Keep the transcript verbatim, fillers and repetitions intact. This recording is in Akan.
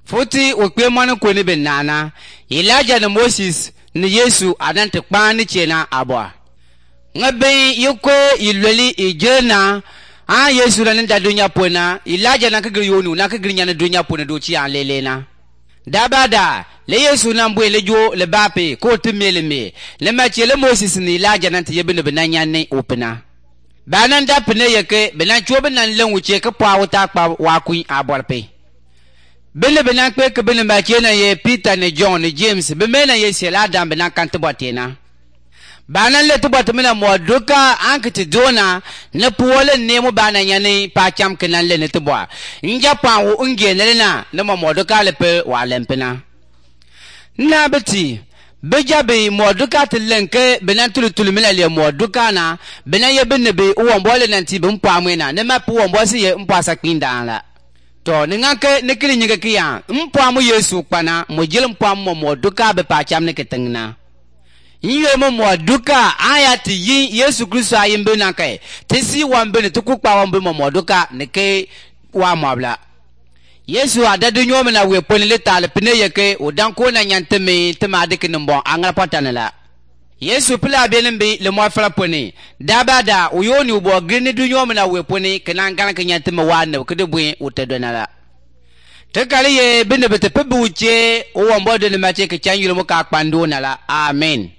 Futi ukwe mwana kweni ben nana. Elijah na Moses ni Yesu adante kpani chena abwa. Ngabe yukwe ilweli ijena. Ah Yesu na nenda dunya pwena. Elijah na kagiri yonu na kagiri nyana dunya pwena dochi an lelena. Dabada le Yesu na mbwe le jo le bape ko timele me. Le machi le Moses ni Elijah nante yebene benanyane opena. Bananda pene yeke benan chobe nan lenguche ke pwa wata kpa wakui aborpe. Bele benan kwe ke bele machi na ye Peter ne John ne James bemena ye sela dam benan kante botena. Banan le to botmina moduka ankiti dona ne puole nemo bana nyane pa cham kenan le ne to bwa. Nja pa wo unge ne na ne moduka le pe wa lempena. Na beti Bejabe moduka tilenke benan tulu tulu mila le moduka na benan ye benebe uwambole nanti bumpa mwena ne mapu uwambosi ye mpa sakwinda la to ninganke nekili nyige kiya mpa mu Yesu kpana mojil mpa mu moduka be pa cham ne ketengna yiye mo moduka ayati yin Yesu Kristo ayimbe nanke tesi wambe ne tukukpa wambe mo moduka ne ke wa mabla Yesu adadu nyome na we poni leta le pine yeke udanko na nyanteme tema adike nimbo angala patanela Yesu pila benembe le mwafala poni dabada uyoni ubo grini du nyome na we poni kenangana kenyanteme wane kedebwe utedonala tekali ye bene bete pebuche uwambo de le mache ke chanyu mo ka kpando nala amen.